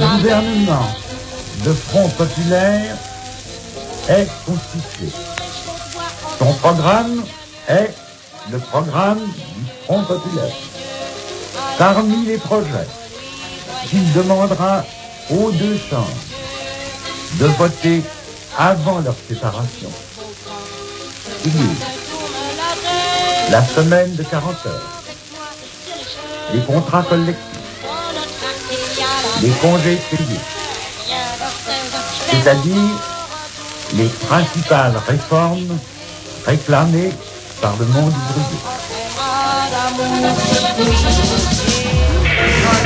gouvernement de Front populaire est constitué. Son programme est le programme du Front populaire. Parmi les projets qu'il demandera aux deux chambres de voter avant leur séparation, figure la semaine de 40 heures, les contrats collectifs, les congés payés, c'est-à-dire les principales réformes réclamées par le monde ouvrier.